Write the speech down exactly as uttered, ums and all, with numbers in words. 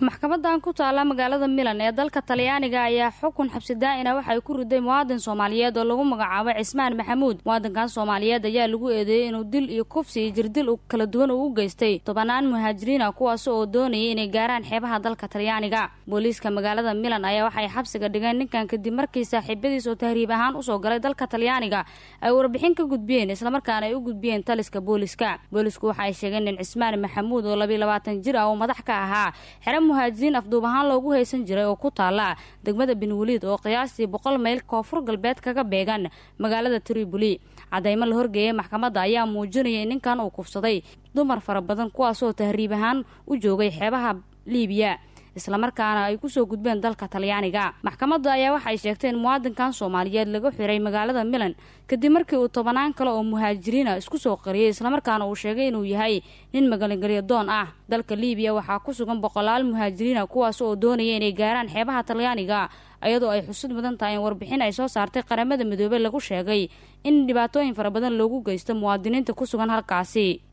maxkamadan ku taala magaalada Milan ee dalka Talyaaniga ayaa xukun xabsi daa'ina waxay ku riday muwaadin Soomaaliyeed oo lagu magacaabo Cismaan Maxamuud. muwaadinkan Soomaaliyeed ayaa lagu eedeeyay inuu dil iyo kufsi iyo jirdil kala duwan u geystay tobanaan muhaajiriin ah kuwaas oo doonayay inay gaaraan xeebaha dalka Talyaaniga. booliiska magaalada Milan ayaa waxay xabsiga dhigeen ninkan kadib markii saaxiibadiis oo tahriib ahaan u soo galay dalka Talyaaniga ay warbixin ka gudbiyeen isla markaana ay u gudbiyeen taliska booliiska. booliisku waxay sheegeen in Cismaan Maxamuud oo laba iyo labaatan jir ah oo madax ka ahaa xeran muhaajiriin afduub ahaan loogu haysan jiray oo ku taala degmada Benwaliid oo qiyaastii boqol mayl koonfur galbeed kaga beegan magaalada Tripoli. cadaymo la horgeeyay maxkamadda ayaa muujinaya in ninkan uu kufsaday dumar fara badan kuwaas oo tahriib ahaan u joogay xeebaha Liibiya isla markaana ay ku soo gudbeen dalka Talyaaniga. maxkamadda ayaa waxay sheegtay in muwaadinkan Soomaaliyeed lagu xiray magaalada Milan kadib markii uu tobanaan kale oo muhaajiriin ah isku soo qariyay isla markaana uu sheegay inuu yahay nin magalangalyo doon ah. dalka Liibiya waxaa ku sugan boqolaal muhaajiriin ah kuwaas oo doonaya inay gaaraan xeebaha Talyaaniga ayadoo ay xusud mudan tahay in warbixin ay soo saartay qaramada midoobay lagu sheegay in dhibaatooyin fara badan loogu geysto muwaadiniinta ku sugan halkaasi.